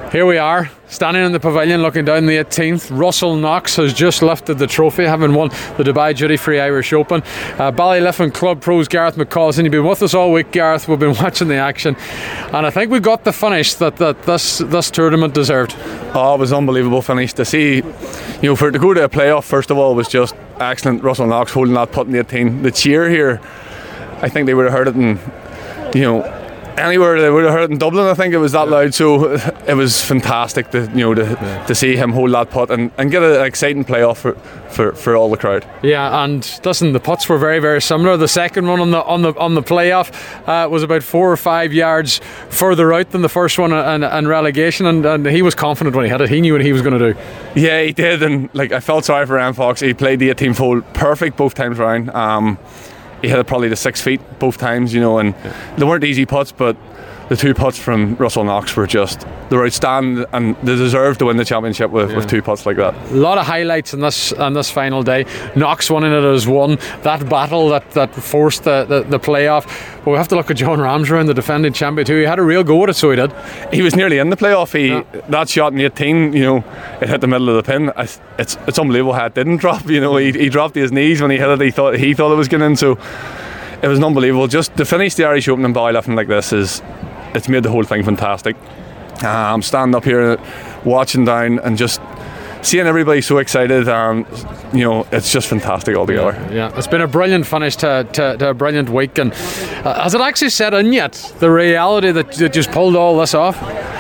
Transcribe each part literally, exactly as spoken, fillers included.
Here we are, standing in the pavilion looking down the eighteenth. Russell Knox has just lifted the trophy, having won the Dubai Duty Free Irish Open. Uh, Ballyliffin Club Pros Gareth McCausland, you've been with us all week, Gareth. We've been watching the action, and I think we got the finish that, that this this tournament deserved. Oh, it was an unbelievable finish to see. You know, for to go to a playoff, first of all, was just excellent. Russell Knox holding that putt in the eighteen. The cheer here, I think they would have heard it in, you know, anywhere. They would have heard it in Dublin. I think it was that yeah. loud. So it was fantastic to you know to, yeah. to see him hold that putt and, and get an exciting playoff for, for, for all the crowd. Yeah, and listen, the putts were very very similar. The second one on the on the on the playoff uh, was about four or five yards further out than the first one and, and relegation, and, and he was confident when he hit it. He knew what he was going to do. Yeah, he did, and like I felt sorry for Ryan Fox. He played the eighteenth hole perfect both times around. Um, he hit it probably to six feet both times, you know, and yeah. they weren't easy putts, but the two putts from Russell Knox were just, they were outstanding, and they deserved to win the championship with, yeah. with two putts like that. A lot of highlights in this on this final day. Knox winning it as one. That battle that, that forced the, the, the playoff. But we have to look at John Ramsround, the defending champion too. He had a real go at it, so he did. He was nearly in the playoff. He yeah. that shot in the eighteen, you know, it hit the middle of the pin. It's it's, it's unbelievable how it didn't drop. You know, he, he dropped his knees when he hit it. He thought he thought it was getting in. So it was unbelievable. Just to finish the Irish Open in Ballyliffin like this is, it's made the whole thing fantastic. Uh, I'm standing up here watching down and just seeing everybody so excited, and you know, it's just fantastic altogether. Yeah, yeah. It's been a brilliant finish to, to, to a brilliant week, and uh, has it actually set in yet, the reality that you just pulled all this off?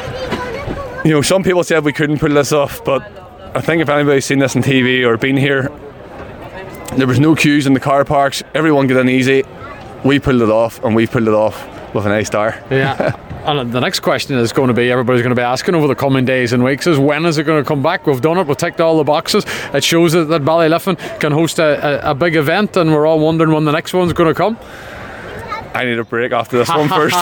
You know, some people said we couldn't pull this off, but I think if anybody's seen this on T V or been here, there was no queues in the car parks, everyone got in easy. We pulled it off, and we pulled it off with an A star. Yeah. And the next question is going to be, everybody's going to be asking over the coming days and weeks, is when is it going to come back? We've done it, we've ticked all the boxes. It shows that, that Ballyliffin can host a, a, a big event, and we're all wondering when the next one's going to come. I need a break after this one first.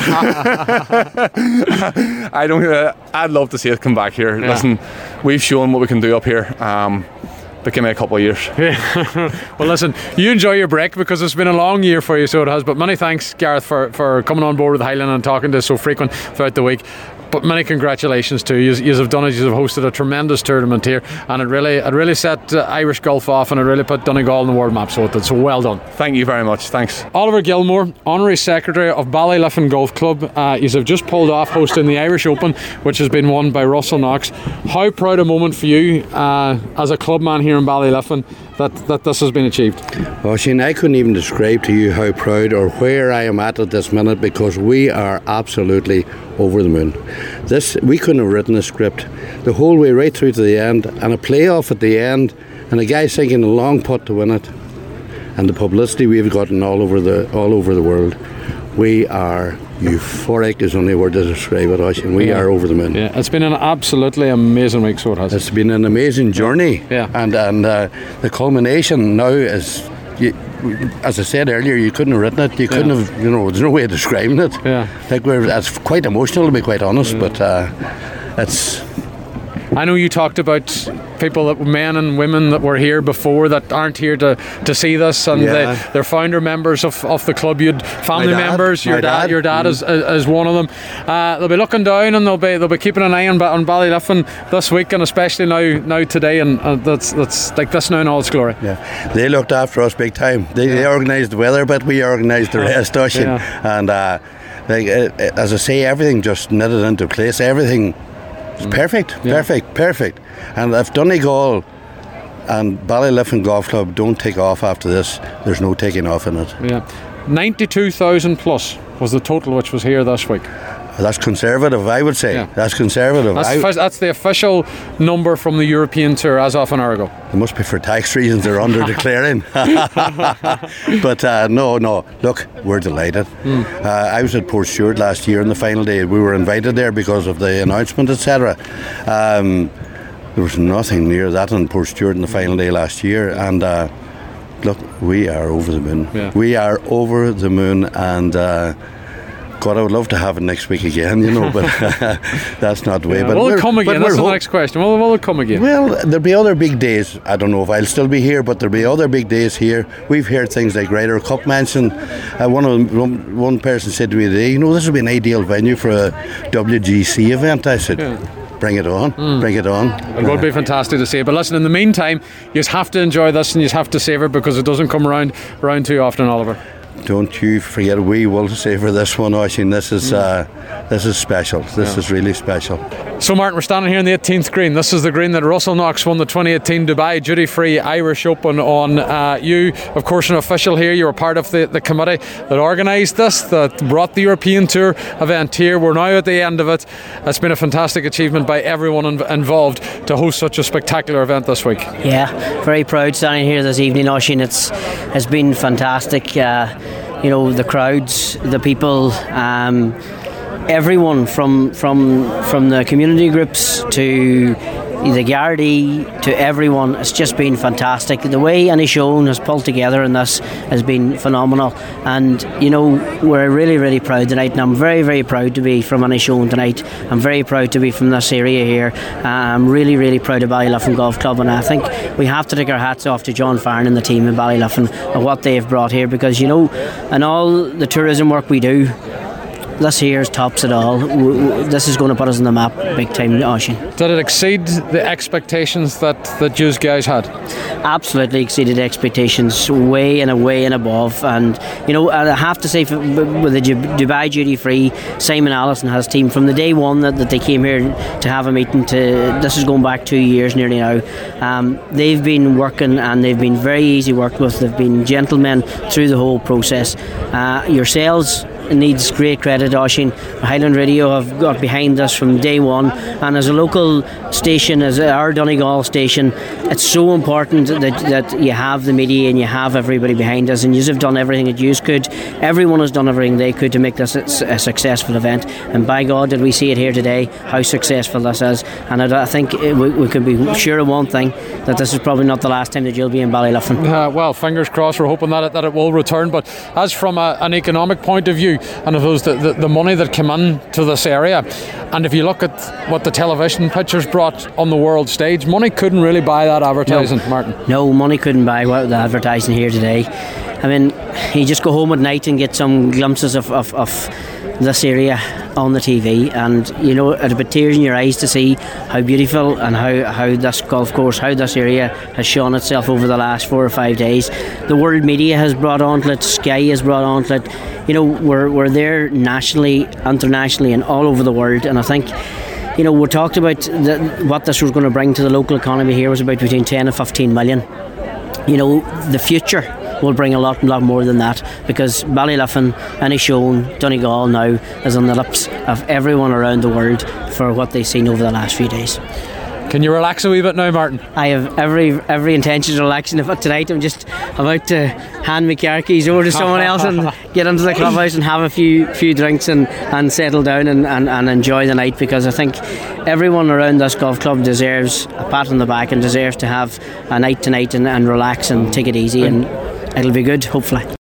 I don't. Uh, I'd love to see it come back here. Yeah. Listen, we've shown what we can do up here. Um, But give me a couple of years. Yeah. Well, listen, you enjoy your break, because it's been a long year for you, so it has. But many thanks, Gareth, for, for coming on board with Highland and talking to us so frequent throughout the week. But many congratulations to you. You have done it. You have hosted a tremendous tournament here, and it really, it really set uh, Irish golf off, and it really put Donegal on the world map. So it did. So well done. Thank you very much. Thanks. Oliver Gilmore, Honorary Secretary of Ballyliffin Golf Club. Uh, you have just pulled off hosting the Irish Open, which has been won by Russell Knox. How proud a moment for you uh, as a clubman here in Ballyliffin that, that this has been achieved? Well, Shane, I couldn't even describe to you how proud or where I am at at this minute, because we are absolutely over the moon. This, we couldn't have written a script the whole way right through to the end, and a playoff at the end, and a guy sinking a long putt to win it, and the publicity we've gotten all over the all over the world. We are euphoric is the only word to describe it, Oisin. We yeah. are over the moon. Yeah, it's been an absolutely amazing week, so it has. It's been an amazing journey. Yeah. And and uh, the culmination now is, you, as I said earlier, you couldn't have written it. You couldn't yeah. have, you know, there's no way of describing it. Yeah. Like we're, that's quite emotional, to be quite honest, yeah. but uh, it's... I know you talked about people, that men and women that were here before that aren't here to, to see this, and yeah. they, they're founder members of, of the club. You'd family dad, members. Your dad, dad, your dad mm. is, is one of them. Uh, they'll be looking down, and they'll be they'll be keeping an eye on, on Ballyliffin this week, and especially now now today, and uh, that's that's like this now in all its glory. Yeah, they looked after us big time. They, yeah. they organised the weather, but we organised the rest, Oisin. Yeah. And uh, like, uh, as I say, everything just knitted into place. Everything. It's perfect, yeah. perfect, perfect. And if Donegal and Ballyliffin Golf Club don't take off after this, there's no taking off in it. Yeah, ninety-two thousand plus was the total which was here this week. That's conservative, I would say. Yeah. That's conservative. That's, I, f- that's the official number from the European Tour as of an hour ago. It must be for tax reasons they're under declaring. But uh, no, no. Look, we're delighted. Mm. Uh, I was at Portstewart last year on the final day. We were invited there because of the announcement, et cetera. Um, there was nothing near that on Portstewart on the final day last year, and uh, look, we are over the moon. Yeah. We are over the moon, and. Uh, God, I would love to have it next week again, you know, but that's not the way. Yeah, but will it come again? That's the ho- next question. Will, will it come again? Well, there'll be other big days. I don't know if I'll still be here, but there'll be other big days here. We've heard things like Ryder Cup mentioned. Uh, one of them, one, one person said to me today, you know, this would be an ideal venue for a W G C event. I said, yeah. bring it on, mm. bring it on. It would be fantastic to see. But listen, in the meantime, you just have to enjoy this and you just have to savour it because it doesn't come around around too often, Oliver. Don't you forget, we will savour this one, Oisín. This is uh, this is special. This yeah. is really special. So Martin, we're standing here in the eighteenth green. This is the green that Russell Knox won the twenty eighteen Dubai Duty Free Irish Open on. Uh, you, of course, an official here. You were part of the, the committee that organised this, that brought the European Tour event here. We're now at the end of it. It's been a fantastic achievement by everyone inv- involved to host such a spectacular event this week. Yeah, very proud standing here this evening, Oisín. It's it's been fantastic. Uh, you know, the crowds, the people, um, everyone from from from the community groups to the Gardaí to everyone. It's just been fantastic. The way Inishowen has pulled together in this has been phenomenal, and you know, we're really really proud tonight, and I'm very very proud to be from Inishowen tonight. I'm very proud to be from this area here. uh, I'm really really proud of Ballyluffin Golf Club, and I think we have to take our hats off to John Farron and the team in Ballyluffin and what they've brought here, because you know, and all the tourism work we do, this here tops it all. This is going to put us on the map big time, Oisín. Did it exceed the expectations that that you guys had? Absolutely exceeded expectations, way and away and above. And you know, I have to say, with the Dubai Duty Free, Simon Allison has team from the day one that, that they came here to have a meeting. To this is going back two years nearly now. Um, they've been working, and they've been very easy worked with. They've been gentlemen through the whole process. Uh, yourselves needs great credit, Oisín. Highland Radio have got behind us from day one, and as a local station, as our Donegal station, it's so important that, that you have the media and you have everybody behind us, and you have done everything that you could. Everyone has done everything they could to make this a successful event, and by God did we see it here today, how successful this is. And I, I think it, we, we can be sure of one thing, that this is probably not the last time that you'll be in Ballyluffin. Uh, well, fingers crossed, we're hoping that it, that it will return. But as from a, an economic point of view, and if it was the, the, the money that came in to this area, and if you look at what the television pictures brought on the world stage, money couldn't really buy that advertising, no. Martin. No, money couldn't buy what the advertising here today. I mean, you just go home at night and get some glimpses of, of, of this area on the T V, and you know, it'll put tears in your eyes to see how beautiful and how, how this golf course, how this area has shown itself over the last four or five days. The world media has brought onto it, Sky has brought onto it. You know, we're, we're there nationally, internationally, and all over the world. And I think, you know, we talked about the, what this was going to bring to the local economy here was about between ten and fifteen million. You know, the future will bring a lot, lot more than that, because Ballyluffin, Inishowen, Donegal now is on the lips of everyone around the world for what they've seen over the last few days. Can you relax a wee bit now, Martin? I have every every intention of relaxing. But tonight I'm just about to hand my car keys over to someone else and get into the clubhouse and have a few few drinks and, and settle down and, and, and enjoy the night, because I think everyone around this golf club deserves a pat on the back and deserves to have a night tonight and, and relax and take it easy, and it'll be good, hopefully.